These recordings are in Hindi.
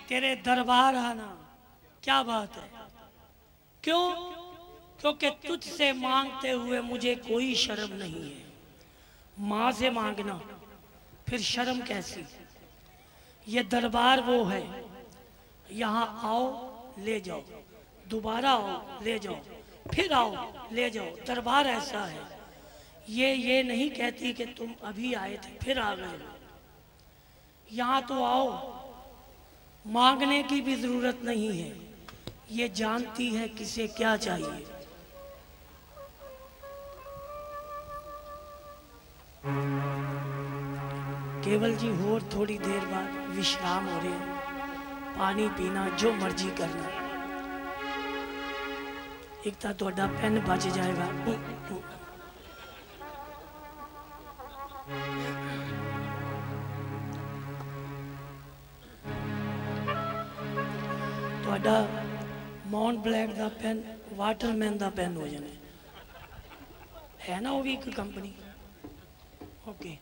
तेरे दरबार आना क्या बात है। क्यों? क्योंकि तुझसे मांगते हुए मुझे कोई शर्म नहीं है। माँ से मांगना फिर शर्म कैसी। ये दरबार वो है, यहाँ आओ ले जाओ, दोबारा आओ ले जाओ, फिर आओ ले जाओ। दरबार ऐसा है, ये नहीं कहती कि तुम अभी आए थे फिर आ गए। यहाँ तो आओ, मांगने की भी जरूरत नहीं है। ये जानती है किसे क्या चाहिए। केवल जी और थोड़ी देर बाद विश्राम हो रहे हैं, पानी पीना जो मर्जी करना। एक था थोड़ा पेन बच जाएगा। थोड़ा माउंट ब्लैक का पेन वाटरमैन का पेन हो जाने है ना, वो भी एक कंपनी। ओके।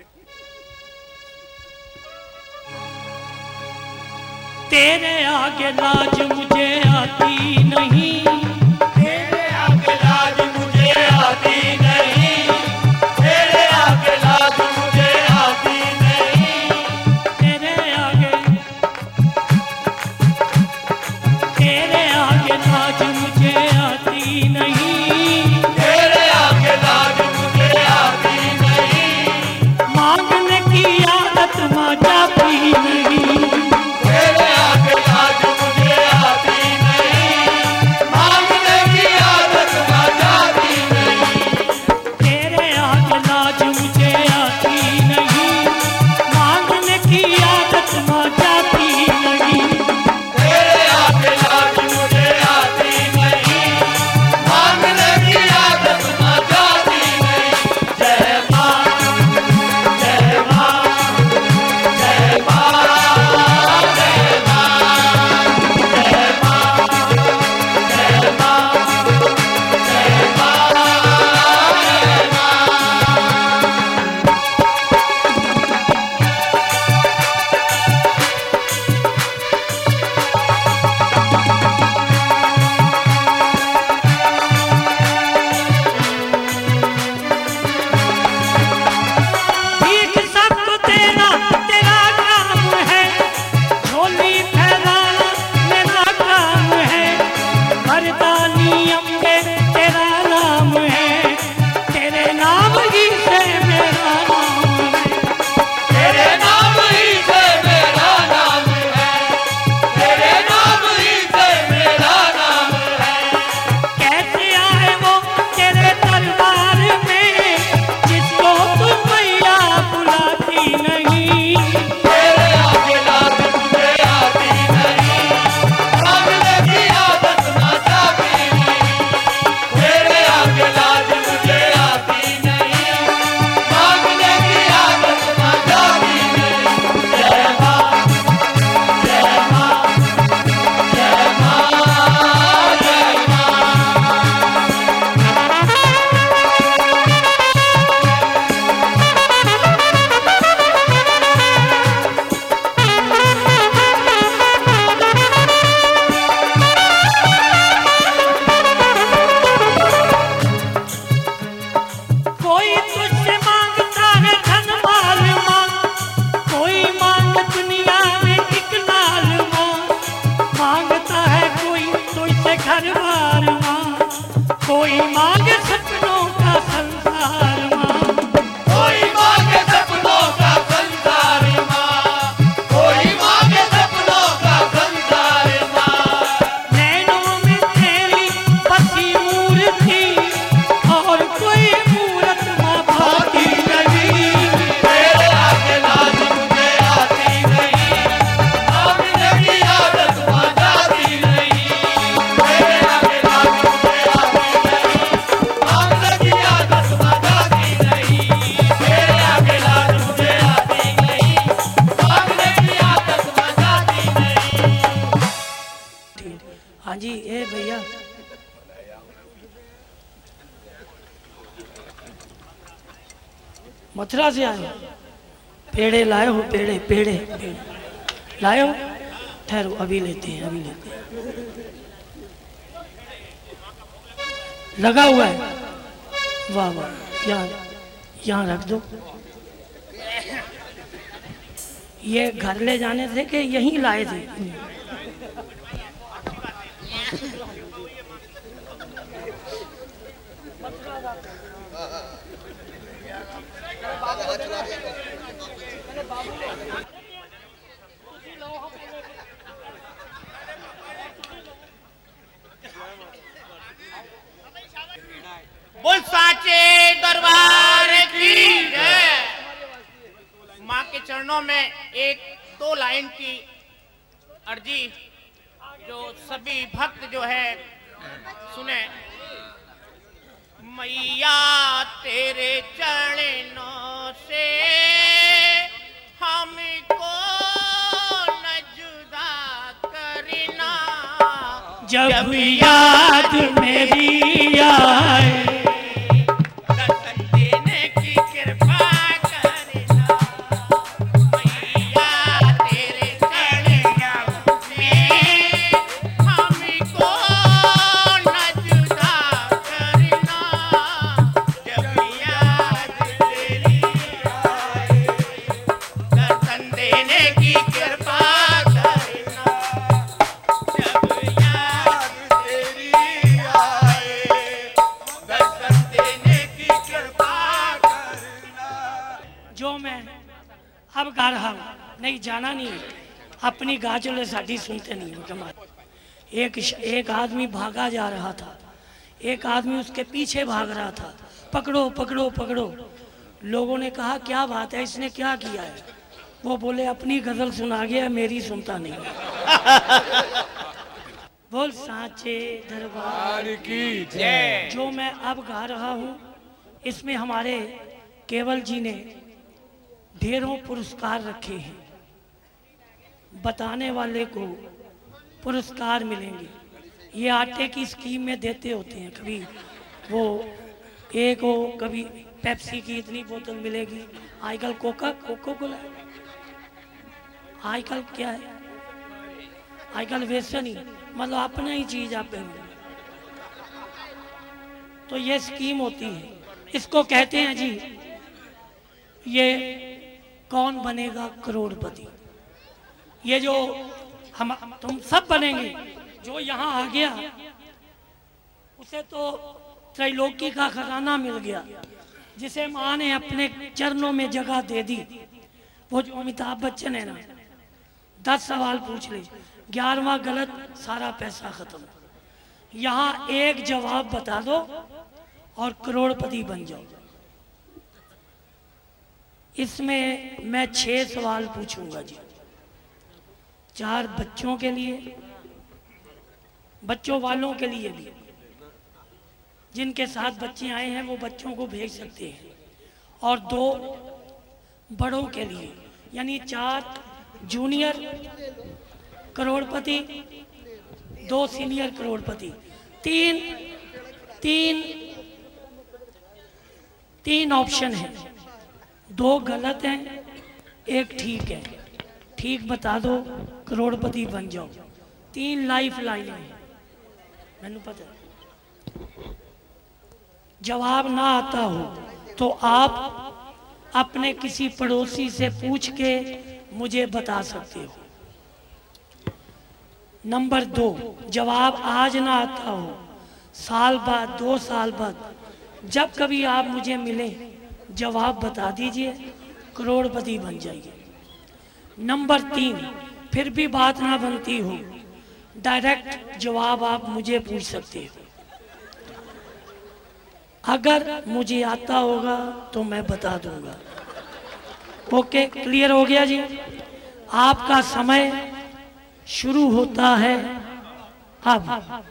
तेरे आगे लाज मुझे आती नहीं, तेरे आगे लाज मुझे आती नहीं, तेरे आगे लाज मुझे आती नहीं, तेरे आगे लाज मुझे आती नहीं, तेरे आगे लाज मुझे आती नहीं, मांगने की आदत मजा भी नहीं। तेरे आगे लाज मुझे आती नहीं, मांगने की आदत मचाती नहीं, तेरे आगे लाज मुझे आती नहीं, मांगने की आदत मजा भी नहीं। तेरे आगे लाज मुझे आती नहीं, मांगने की आदत मचाती नहीं। जय मां, जय मां, जय मां, जय मां, जय मां, जय मां, जय मां, जय भीख सबको तेरा तेरा काम है, झोली फैलाना मेरा काम है। मर्दानी अम्बे तेरा नाम है, तेरे नाम ही से मेरा नाम है। तेरे नाम ही से मेरा नाम है, तेरे नाम ही से मेरा नाम है। कैसे आए वो तेरे दरबार में, जिसको तुम मैया बुलाती नहीं। तेरे आगे लाज मुझे आती नहीं, मांगने की आदत मचाती नहीं। तेरे आगे लाज मुझे आती नहीं, मांगने की आदत मचाती नहीं। जय मां, जय मां, जय मां, जय कोई तुझसे मांगता है धन माल मां, कोई मांग दुनिया में एक लाल मां। मांगता है कोई तुझसे घर बार मां, कोई मांग सपनों का संसार मां। कोई मांगे सपनों का संसार मां, कोई मांगे सपनों का संसार मां। नैनों में तेरी बसी मूर्ति, और कोई मूरत मां भाती नहीं। तेरे आगे लाज मुझे आती नहीं, मांगने की आदत मचाती नहीं। तेरे आगे लाज मुझे आती नहीं, मांगने की आदत मचाती नहीं। तेरे आगे लाज मुझे आती नहीं, मांगने की आदत मचाती नहीं। हाँ जी, ए भैया मथुरा से आए हो? पेड़े लाए हो? पेड़े पेड़े पेड़े लाए हो? ठहरो, अभी लेते हैं, अभी लेते हैं। लगा हुआ है, वाह वाह, यहाँ यहाँ रख दो। ये घर ले जाने थे कि यहीं लाए थे? बोल साचे दरबार की जय। माँ के चरणों में एक दो लाइन की अर्जी जो सभी भक्त जो है सुने। मैया तेरे चरणों से हमको न जुदा करना, जब याद मेरी आए दर्शन देने की कृपा करना। मैया तेरे चरणों में हमको न जुदा करना, जब याद तेरी आए दर्शन देने की कृपा करना, जब याद तेरी आए दर्शन देने की कृपा करना। जो मैं अब गा रहा हूँ, नहीं जाना नहीं, अपनी गाजोले साड़ी सुनते नहीं हो कमाल। एक आदमी भागा जा रहा था, एक आदमी उसके पीछे भाग रहा था, पकड़ो पकड़ो पकड़ो। लोगों ने कहा क्या बात है, इसने क्या किया है? वो बोले अपनी गजल सुना गया, मेरी सुनता नहीं। बोल साचे दरबार की जय। जो मैं अब गा रहा हूँ, इसमें हमारे केवल जी ने ढेरों पुरस्कार रखे हैं। बताने वाले को पुरस्कार मिलेंगे। ये आटे की स्कीम में देते होते हैं, कभी वो एक हो, कभी पेप्सी की इतनी बोतल मिलेगी, आजकल कोको कोला, आजकल क्या है, आजकल वैसे नहीं, मतलब अपना ही चीज आप पहनो। तो ये स्कीम होती है, इसको कहते हैं जी, ये कौन बनेगा करोड़पति। ये जो हम तुम सब बनेंगे, जो यहाँ आ गया उसे तो त्रैलोकी का खजाना मिल गया, जिसे माँ ने अपने चरणों में जगह दे दी। वो जो अमिताभ बच्चन है ना, 10 सवाल पूछ ले, 11वां गलत, सारा पैसा खत्म। यहाँ एक जवाब बता दो और करोड़पति बन जाओ। इसमें मैं 6 सवाल पूछूंगा जी, 4 बच्चों के लिए, बच्चों वालों के लिए भी, जिनके साथ बच्चे आए हैं वो बच्चों को भेज सकते हैं, और 2 बड़ों के लिए, यानी 4 जूनियर करोड़पति, 2 सीनियर करोड़पति, तीन ऑप्शन है, 2 गलत हैं, 1 ठीक है। ठीक बता दो, करोड़पति बन जाओ। 3 लाइफ लाइन है, मैंने पता है। जवाब ना आता हो तो आप अपने किसी पड़ोसी से पूछ के मुझे बता सकते हो। नंबर 2, जवाब आज ना आता हो, साल बाद, 2 साल बाद, जब कभी आप मुझे मिले जवाब बता दीजिए, करोड़पति बन जाइए। नंबर 3, फिर भी बात ना बनती हो, डायरेक्ट जवाब आप मुझे पूछ सकते हो। अगर मुझे आता होगा तो मैं बता दूंगा। ओके, क्लियर हो गया जी? आपका समय शुरू होता है अब।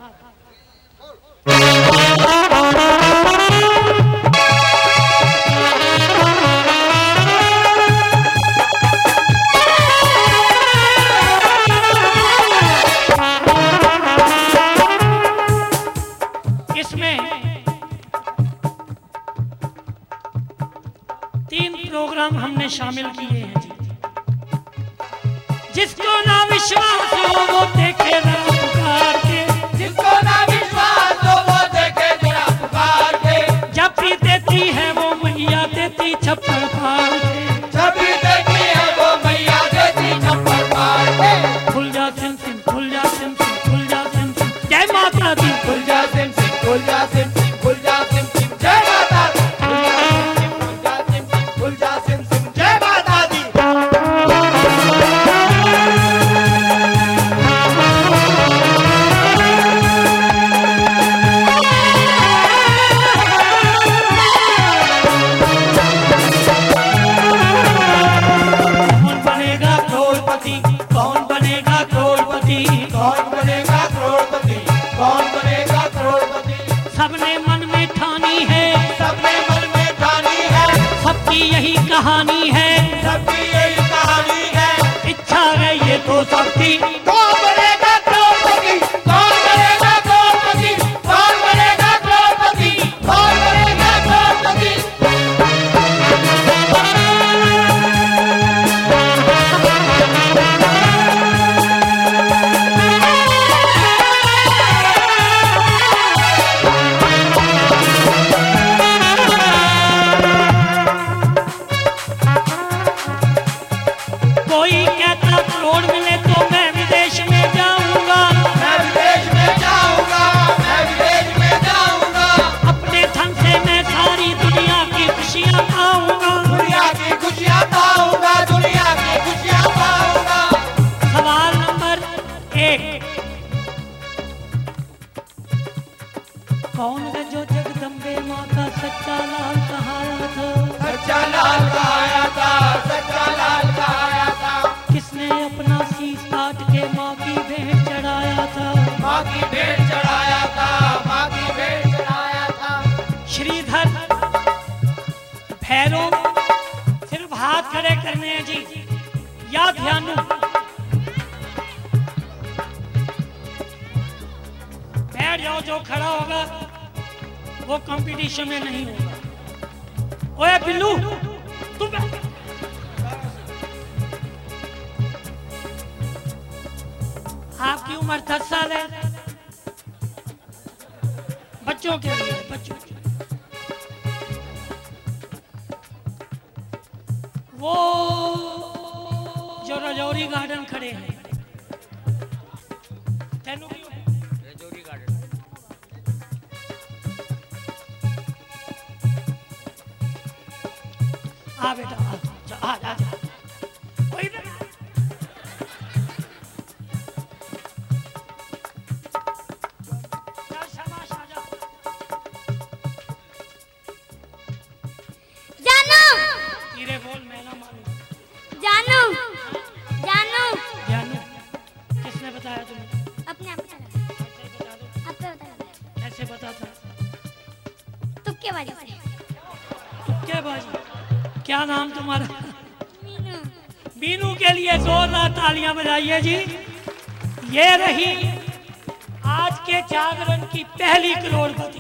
इसमें 3 प्रोग्राम हमने शामिल किए हैं जी। जिसको ना विश्वास हो वो देखे जरा पुकार के, जिसको ना विश्वास हो वो देखे जरा पुकार के, जब भी देती है वो मैया देती छप्पर फाड़ के, जब भी देखी है वो मैया देती छप्पर फाड़ के। खुल जा सिम सिम, खुल जा सिम सिम, खुल जा सिम सिम, जय माता दी। खुल जा सिम सिम, खुल जा सिम सिम, खुल जा सिम सिम, जय माता दी। खुल जा सिम सिम, खुल जा सिम सिम, जय माता दी। कौन बनेगा करोड़पति, कौन बनेगा करोड़पति, कौन बनेगा करोड़पति, कौन बनेगा करोड़पति। सबने मन में ठानी है, सबने मन में ठानी है, सबकी यही कहानी है, सबकी यही कहानी है। इच्छा है ये तो सबकी। कौन बनेगा करोड़पति, कौन बनेगा करोड़पति, कौन बनेगा करोड़पति, कौन बनेगा करोड़पति। कोई कहता करोड़ मिले तो मैं विदेश में जाऊंगा, मैं विदेश में जाऊंगा, मैं विदेश में जाऊंगा। अपने धन से मैं सारी दुनिया की खुशियां पाऊंगा। दुनिया की खुशियां पाऊंगा, दुनिया की खुशियां पाऊंगा। सवाल नंबर 1, कौन है जो जगदम्बे माँ का सच्चा लाल कहाया था? सच्चा लाल का आया था, सच्चा लाल का आया था। किसने अपना शीश काट के माँ की भेंट चढ़ाया था? माँ की भेंट चढ़ाया था, माँ की भेंट चढ़ाया था। श्रीधर, भैरव, सिर्फ हाथ खड़े करने हैं जी, या ध्यानु। बैठ जाओ, जो खड़ा होगा वो कंपटीशन में नहीं होगा। ओए बिल्लू, तुम बैठ। आपकी उम्र 10 साल है। बच्चों के लिए, बच्चों के लिए। वो जो रजौरी गार्डन खड़े हैं, तेनू क्यों है? रजौरी गार्डन आ बेटा, आ जा, आ जा। ओ इधर आ। चल, शाबाश, आ जा। जानू, धीरे बोल, मैं ना मानूं। जानू, जानू। जानू, किसने बताया तुम्हें? अपने आप बता रहा, ऐसे बता दो। आप पे बता रहा। कैसे बताता? तुक्केबाजी से। क्या बाजी? क्या नाम तुम्हारा? मीनू। बीनू के लिए जोरदार तालियां बजाइए जी। ये रही आज के जागरण की पहली करोड़पति।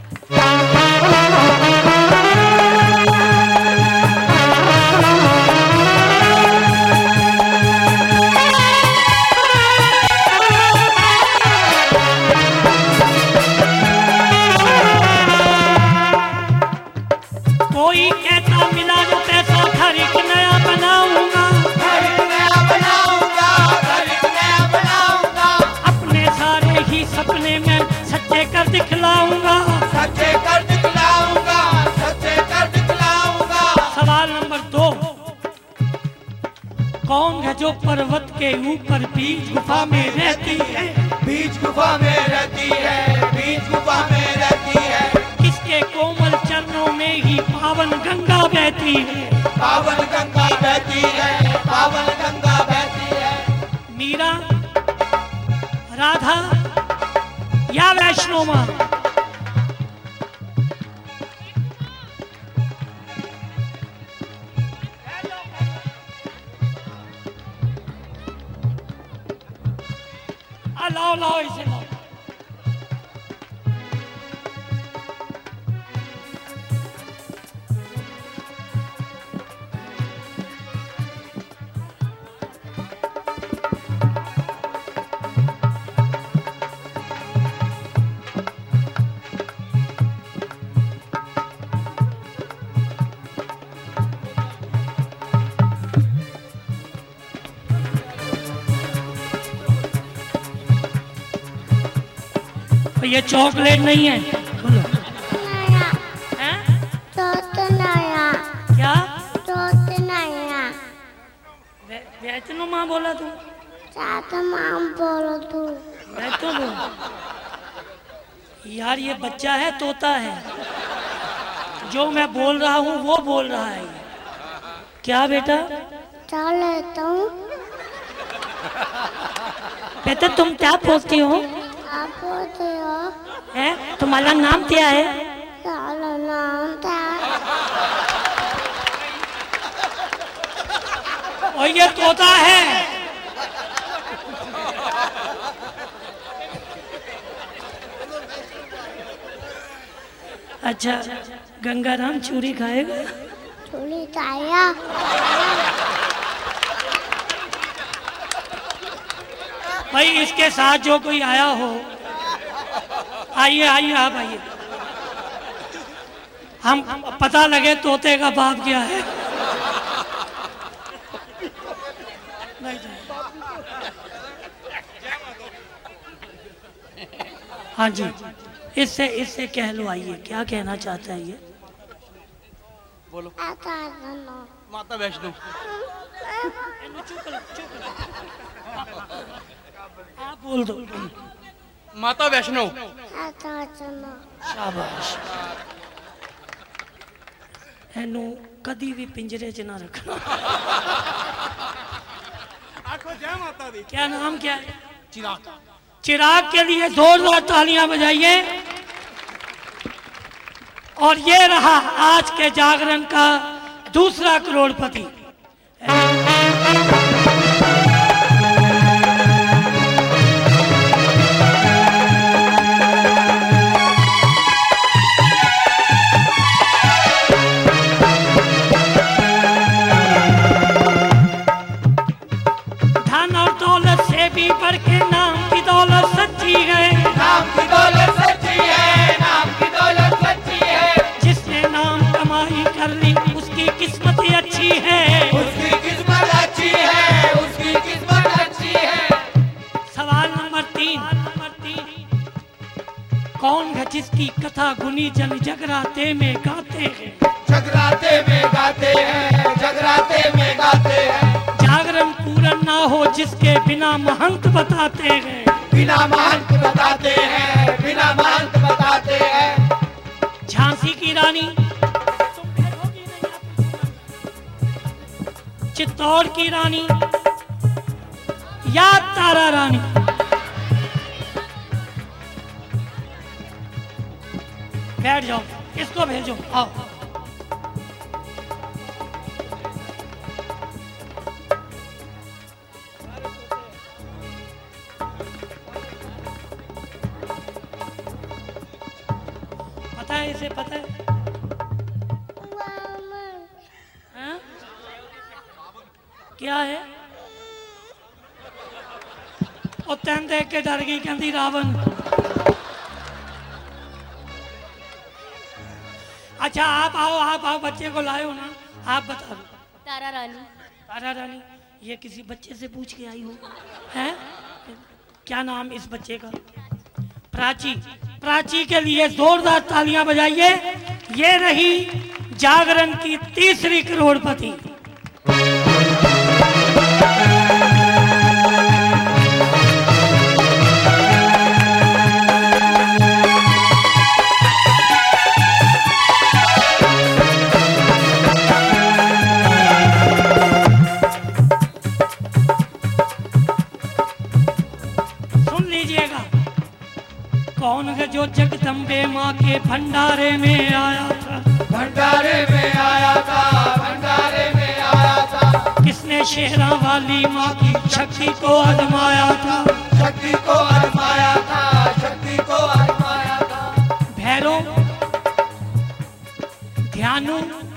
कोई कहता मिला जो पैसा घर एक नया बनाऊंगा, घर एक नया बनाऊंगा, घर एक नया बनाऊंगा। अपने सारे ही सपने में सच्चे कर दिखलाऊंगा। सच्चे कर दिखलाऊंगा, सच्चे कर दिखलाऊंगा। सवाल नंबर 2, कौन है जो पर्वत के ऊपर बीच गुफा में रहती है? बीच गुफा में रहती है, बीच गुफा में रहती है। किसके कोमल चरणों में ही पावन गंगा बहती है? पावन गंगा बहती है, पावन गंगा बहती है। मीरा, राधा या वैष्णो माँ? लाओ लाओ, इसे लाओ। तो ये चॉकलेट नहीं है, बोलो। नया हैं? तो नया क्या तो नया वैतनो माँ बोला तू? साथ माम बोलो तू मैं तो बोल यार, ये बच्चा है तोता है, जो मैं बोल रहा हूँ वो बोल रहा है। क्या बेटा? चल लेता हूँ। बेटा तुम क्या बोलती हो? आप बोलते हो हैं? तुम्हारा नाम क्या है? साला नाम था। और ये तोता है। अच्छा, गंगाराम चूरी खाएगा? चूड़ी खाया। भाई इसके साथ जो कोई आया हो, आइए आइए आप आइए, हम पता लगे तोते का बाप क्या है। हाँ जी, इससे इससे कह लो, आइए क्या कहना चाहता है ये? बोलो। आता ना माता वैष्णो। आप बोल दो। माता वैष्णो। आता ना शाबाश। एनू कदी भी पिंजरे च ना रखना। आखो जय माता दी। क्या नाम क्या है? चिराग। चिराग के लिए जोरदार तालियां बजाइए। और ये रहा आज के जागरण का दूसरा करोड़पति। धन और दौलत से भी बढ़ के नाम की दौलत सच्ची है। नाम की दौलत सच्ची है, नाम की दौलत सच्ची है। जिसने नाम कमाई कर ली उसकी किस्मत ही अच्छी है। उसकी किस्मत अच्छी है, उसकी किस्मत अच्छी है। सवाल नंबर 3। कौन है जिसकी कथा गुनी जन जगराते में गाते हैं? जगराते में गाते हैं, जगराते में गाते हैं। जागरण पूरन ना हो जिसके बिना महंत बताते हैं। बिना महंत बताते हैं, बिना महंत बताते हैं। झांसी की रानी, चित्तौड़ की रानी या तारा रानी? बैठ जाओ, इसको भेजो, आओ। पता है इसे, पता है? हाँ? क्या है? और तैन देख के डर गई, कहती रावण। अच्छा आप आओ, बच्चे को लाए हो ना, आप बता दो। तारा रानी। तारा रानी, ये किसी बच्चे से पूछ के आई हो? हैं? क्या नाम इस बच्चे का? प्राची। प्राची के लिए जोरदार तालियां बजाइए। ये रही जागरण की तीसरी करोड़पति। सुन लीजिएगा, कौन है जो जगदम्बे माँ के भंडारे में आया था? भंडारे में आया था, भंडारे में आया था। किसने शेरा वाली माँ की शक्ति को आजमाया था? शक्ति को आजमाया था, शक्ति को आजमाया था। भैरव, ध्यानु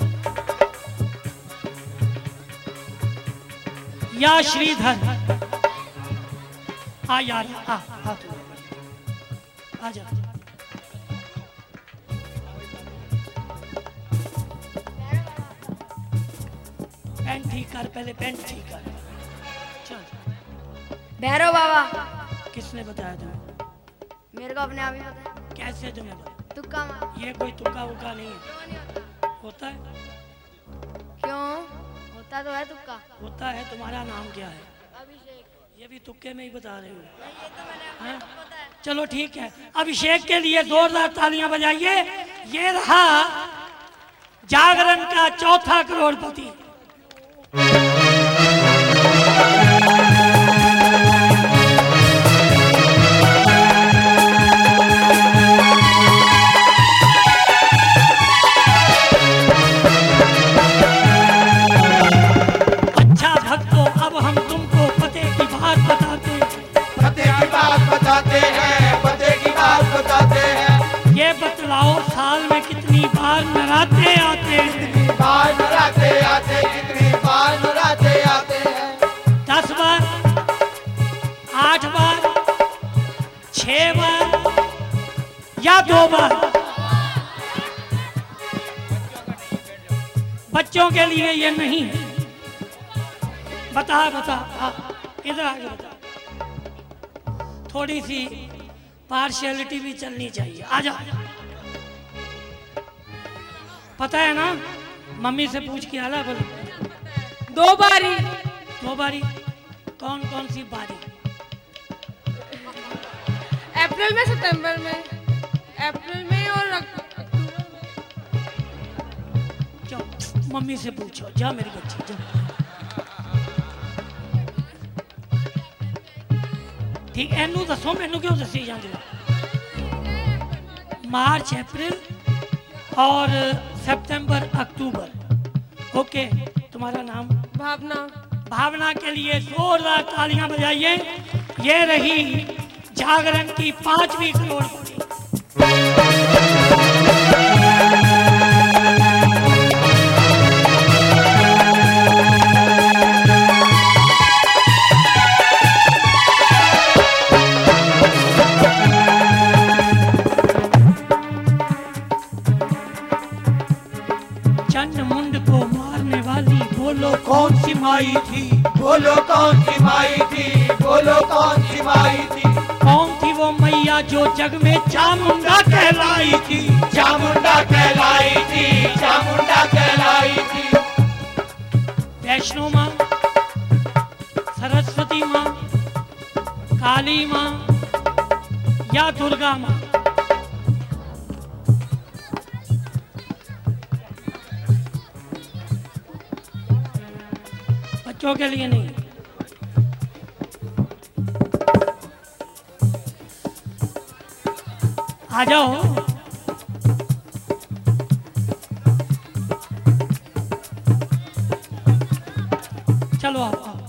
या श्रीधर? आ यार, आ तू आ जा। पेंट ठीक कर, पहले पेंट ठीक कर। चल। भैरव बाबा। किसने बताया तुम्हें? मेरे को अपने आप ही पता है। कैसे तुम्हें पता? तुक्का मार। ये कोई तुक्का वुक्का नहीं है। क्यों नहीं होता? होता है, क्यों? होता तो है तुक्का। होता है। तुम्हारा नाम क्या है? अभिषेक। ये भी तुक्के में ही बता रहे हो? नहीं, ये तो मैंने हाँ? अपने को पता है। चलो ठीक है, अभिषेक के लिए जोरदार तालियां बजाइए। ये रहा जागरण का चौथा करोड़पति। अच्छा भक्तों, अब हम तुमको पते की बात बताते हैं। पते की बात बताते हैं, पते की बात बताते हैं। ये बतलाओ साल में कितनी बार नराते आते हैं? कितनी बार नराते आते, कितनी बार नराते आते हैं। 10 बार, 8 बार, 6 बार या 2 बार? बच्चों के लिए ये नहीं है। बता बता, इधर आगे बता। थोड़ी सी पार्शियलिटी भी चलनी चाहिए। आजा, पता है ना? मम्मी से पूछ के आला बोलो। 2 बारी। 2 बारी? कौन कौन सी बारी? अप्रैल में, सितंबर में। अप्रैल में और अक्टूबर में। क्यों? मम्मी से पूछो। जा मेरी बच्ची जा। ठीक, एनू दसो, मैनू क्यों दसी जाते हो? मार्च, अप्रैल और सितंबर, अक्टूबर। ओके, तुम्हारा नाम? भावना। भावना के लिए जोरदार तालियां बजाइए। ये रही जागरण की 5वीं करोड़पति। चंड को मारने वाली बोलो कौन सी माई थी? बोलो कौन सी माई थी, बोलो कौन सी माई थी। कौन थी वो मैया जो जग में चामुंडा कहलाई थी? चामुंडा कहलाई थी, चामुंडा कहलाई थी। वैष्णो माँ, सरस्वती माँ, काली माँ या दुर्गा माँ? बच्चों के लिए नहीं। आ जाओ। चलो आप आओ।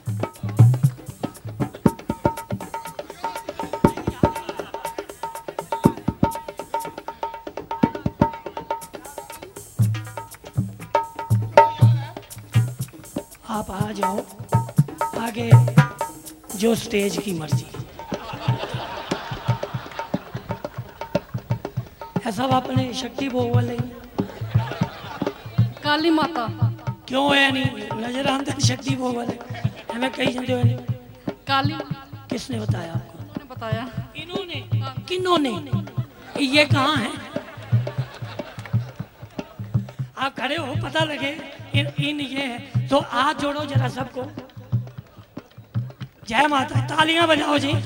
आप आ जाओ आगे, जो स्टेज की मर्जी। ऐसा आपने शक्ति भोग वाले काली माता। क्यों है नहीं नजर आते शक्ति भोग वाले? हमें कही जाते हो नहीं। काली। किसने बताया आपको? उन्होंने बताया। इन्होंने? किन्होंने? ये कहाँ है? आप खड़े हो, पता लगे इन ये है तो हाथ जोड़ो जरा सबको। जय माता, तालियां बजाओ जी।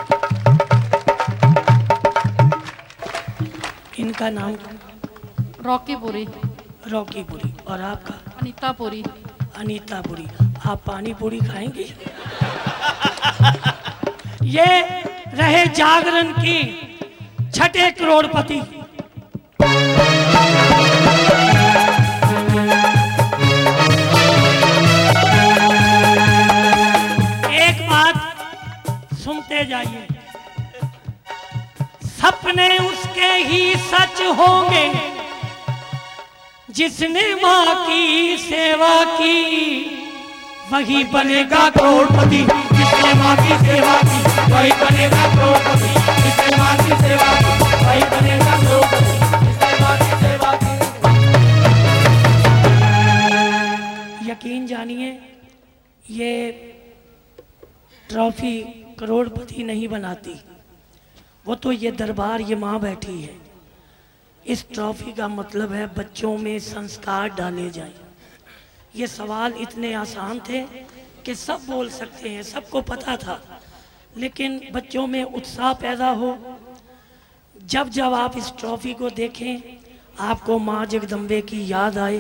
इनका नाम? रॉकी पुरी। रॉकी पुरी। और आपका? अनीता पुरी। अनीता पुरी। आप पानी पूरी खाएंगे? ये रहे जागरण की 6ठे करोड़पति। एक बात सुनते जाइए, सपने उसके ही सच होंगे जिसने माँ की सेवा की, वही बनेगा करोड़पति। जिसने माँ की सेवा की वही बनेगा करोड़पति। जिसने माँ की सेवा की वही बनेगा करोड़पति। जिसने माँ की सेवा की। यकीन जानिए, ये ट्रॉफी करोड़पति नहीं बनाती, वो तो ये दरबार, ये माँ बैठी है। इस ट्रॉफी का मतलब है बच्चों में संस्कार डाले जाए। ये सवाल इतने आसान थे कि सब बोल सकते हैं, सबको पता था, लेकिन बच्चों में उत्साह पैदा हो। जब जब आप इस ट्रॉफी को देखें, आपको माँ जगदम्बे की याद आए,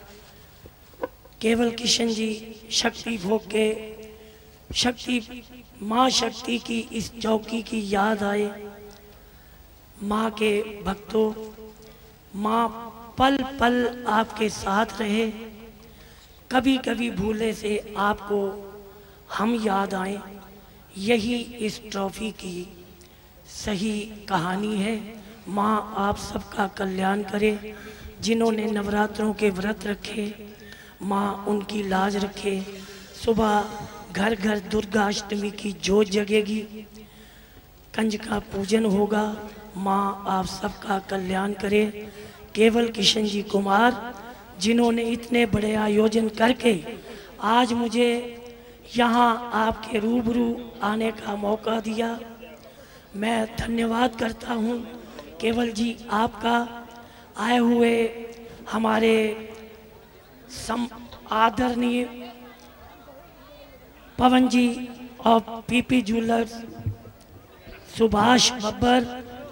केवल किशन जी शक्ति भोग के शक्ति, माँ शक्ति की इस चौकी की याद आए। माँ के भक्तों, माँ पल पल आपके साथ रहे। कभी कभी भूले से आपको हम याद आए। यही इस ट्रॉफी की सही कहानी है। माँ आप सबका कल्याण करे। जिन्होंने नवरात्रों के व्रत रखे, माँ उनकी लाज रखे। सुबह घर घर दुर्गा अष्टमी की जोत जगेगी, कंजका पूजन होगा। माँ आप सबका कल्याण करे। केवल किशन जी कुमार, जिन्होंने इतने बड़े आयोजन करके आज मुझे यहाँ आपके रूबरू आने का मौका दिया, मैं धन्यवाद करता हूँ। केवल जी आपका आए हुए हमारे आदरणीय पवन जी और पीपी ज्वेलर्स, सुभाष बब्बर,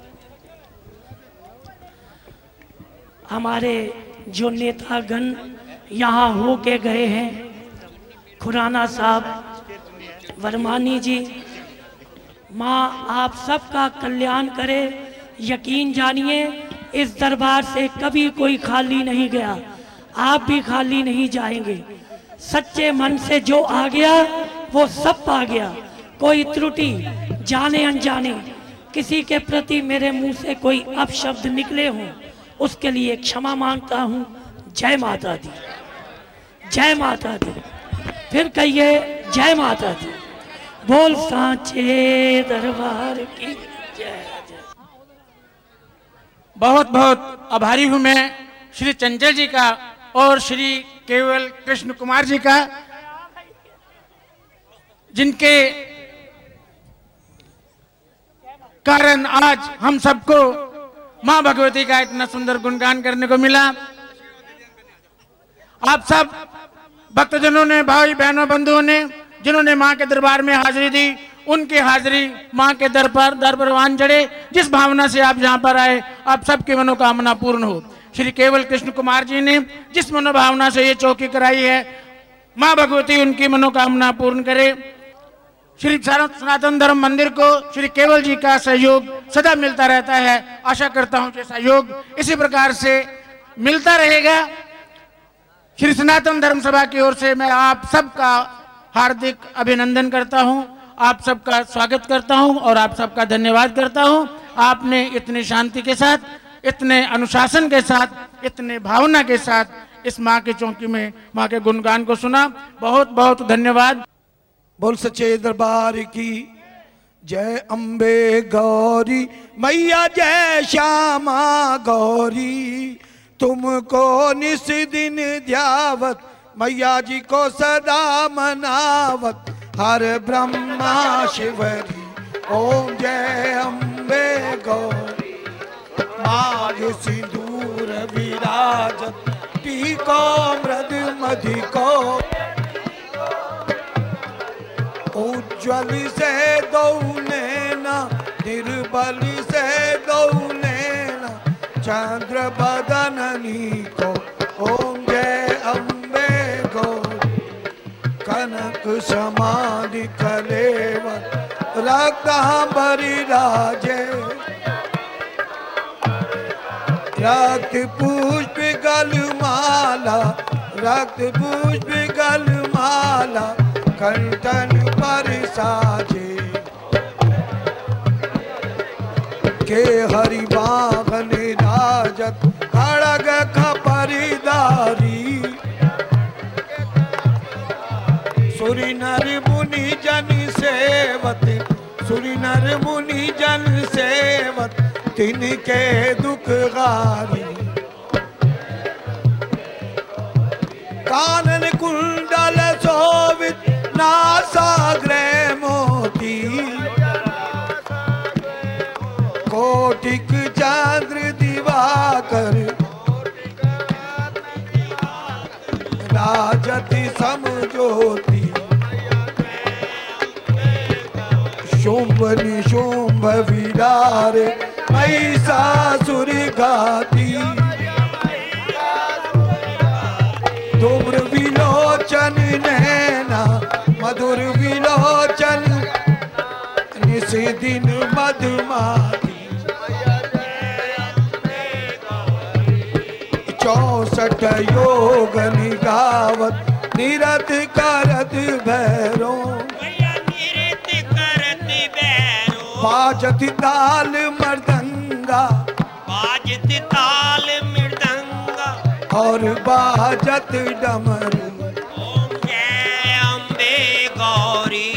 हमारे जो नेतागण यहाँ हो के गए हैं, खुराना साहब, वर्मानी जी, माँ आप सबका कल्याण करे। यकीन जानिए इस दरबार से कभी कोई खाली नहीं गया, आप भी खाली नहीं जाएंगे। सच्चे मन से जो आ गया वो सब पा गया। कोई त्रुटि जाने अनजाने किसी के प्रति मेरे मुंह से कोई अपशब्द निकले हों, उसके लिए क्षमा मांगता हूँ। जय माता दी, जय माता दी। फिर कहिए जय माता दी। बोल सांचे दरबार की जय। बहुत बहुत आभारी हूं मैं श्री चंचल जी का और श्री केवल कृष्ण कुमार जी का, जिनके कारण आज हम सबको मां भगवती का इतना सुंदर गुणगान करने को मिला। आप सब भक्तजनों ने, भाई बहनों, बंधुओं ने, जिन्होंने मां के दरबार में हाजिरी दी, उनकी हाजिरी मां के दर पर वान चढ़े। जिस भावना से आप यहाँ पर आए, आप सबकी मनोकामना पूर्ण हो। श्री केवल कृष्ण कुमार जी ने जिस मनोभावना से ये चौकी कराई है, मां भगवती उनकी मनोकामना पूर्ण करे। श्री सनातन धर्म मंदिर को श्री केवल जी का सहयोग सदा मिलता रहता है। आशा करता हूं कि सहयोग इसी प्रकार से मिलता रहेगा। श्री सनातन धर्म सभा की ओर से मैं आप सबका हार्दिक अभिनंदन करता हूं, आप सबका स्वागत करता हूं और आप सबका धन्यवाद करता हूं। आपने इतनी शांति के साथ, इतने अनुशासन के साथ, इतने भावना के साथ इस माँ की चौकी में माँ के गुणगान को सुना। बहुत बहुत धन्यवाद। बोल सच्चे दरबार की जय। अम्बे गौरी मैया जय श्यामा गौरी, तुमको निस दिन ध्यावत, मैया जी को सदा मनावत, हर ब्रह्मा शिवरी। ओम जय अम्बे गौरी, माग सिंदूर विराजत, टीको मृद मधिको, उज्ज्वल से दौने ना, निर्बल से दौने ना, चंद्र बदननी को। ओम जय अम्बे गौरी, कनक समाधि कलेवर, रक्तांबरी राजे, रक्त पुष्प गलमाला, रक्त पुष्प गलमाला, कंठन पर साजे, के हरि बागन राजत, खड़ग खपरिदारी, सुरी नर मुनि जन सेवत, सुरी नर मुनि जन सेवत, तिनके दुख गारी, कानन कुंडल शोभित, नासाग्रे मोती, ज्योति शुंभ निशुंभ विदारे महिषासुर घाती धूम्र विलोचन नैना मधुर विलोचन निस दिन मधुमाती 64 योग निगावत निरत करत भैरो बाजत ताल मृदंगा और बाजत डमरू ओम जय अम्बे गौरी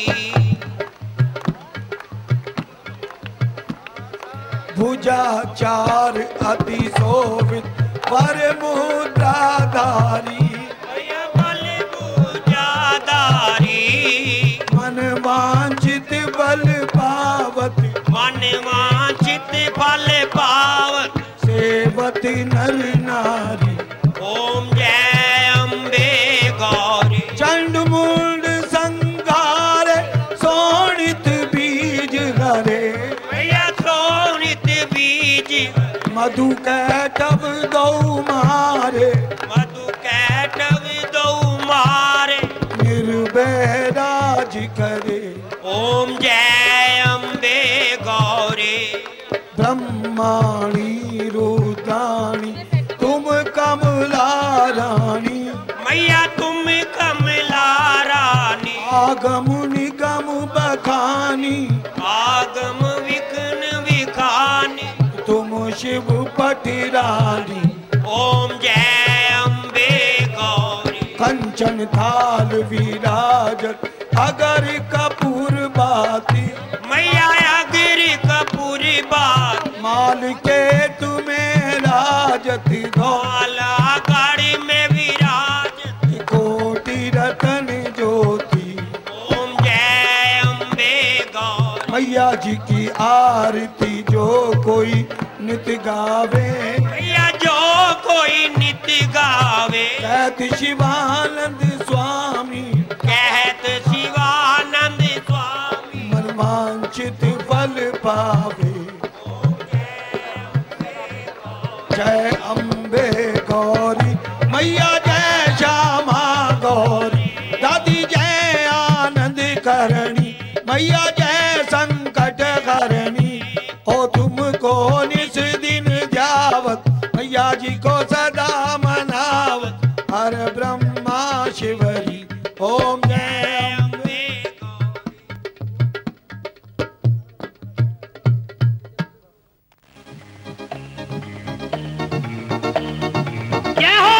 भुजा चार अति शोभित पर मुद्राधारी बल भुजाधारी मन वांछित बल पावत मन वांछित फल पावत सेवत नर नारी ओम जय अम्बे गौरी चंड मुंड संगारे सोनित बीज हरे मैया सोनित बीज मधु कैटव गौ मारे मधु कैटव दो मारे निर्वैराज करे ओम जय अम्बे गौरी ब्रह्माणी रुद्राणी तुम कमला रानी मैया तुम कमला रानी आगम निगम बखानी आगम विघ्न विखानी तुम शिव पटिरानी ओम जय अम्बे गौरी कंचन थाल विराजत अगर कपूर बाती मैया अगर कपूर बात माल के तुम्हें राजत गौर माला गाड़ी में विराज कोटि रतन ज्योति ओम जय अम्बे गौरी मैया जी की आरती जो कोई नित गावे मैया जो कोई नित्य गावे कहत शिवानंद स्वामी कहत शिवानंद स्वामी मनवांछित फल पावे जय अम्बे गौरी मैया जय श्यामा गौरी दादी जय आनंद करणी मैया जय संकट करणी ओ तुमको निस दिन जावत मैया जी को सदा मनावत हर ब्रह्मा शिवरी ओम जय अम्बे जय हो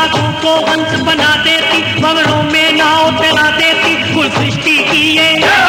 बाघों को हंस बना देती, भंवरों में नाव चला देती, कुल सृष्टि की ये